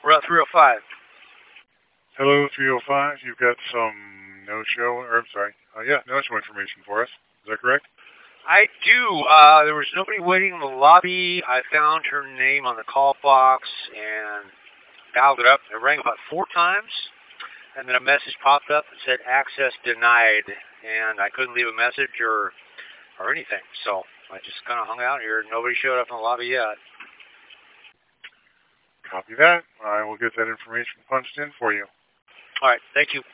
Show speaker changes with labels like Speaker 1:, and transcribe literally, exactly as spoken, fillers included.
Speaker 1: We're at three oh five.
Speaker 2: Hello, three oh five. You've got some no-show, or I'm sorry, uh, yeah, no-show information for us. Is that correct?
Speaker 1: I do. Uh, there was nobody waiting in the lobby. I found her name on the call box and dialed it up. It rang about four times, and then a message popped up that said access denied, and I couldn't leave a message or or anything. So I just kind of hung out here. Nobody showed up in the lobby yet.
Speaker 2: Copy that. I will get that information punched in for you.
Speaker 1: All right. Thank you.